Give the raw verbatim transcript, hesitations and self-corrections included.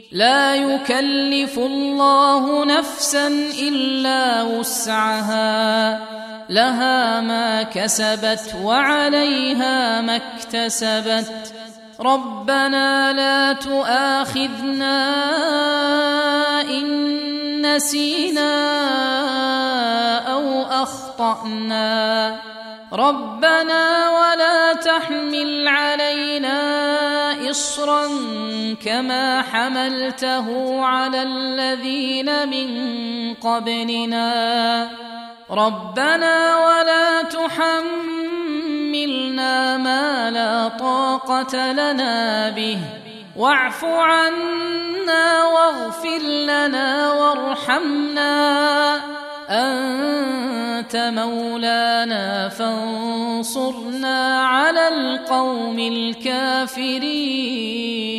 لا يكلف الله نفسا إلا وسعها، لها ما كسبت وعليها ما اكتسبت. ربنا لا تؤاخذنا إن نسينا أو أخطأنا، ربنا ولا تحمل علينا إصرا كما حملته على الذين من قبلنا، ربنا ولا تحملنا ما لا طاقة لنا به، واعف عنا واغفر لنا وارحمنا، أنت مولانا فانصرنا على القوم الكافرين.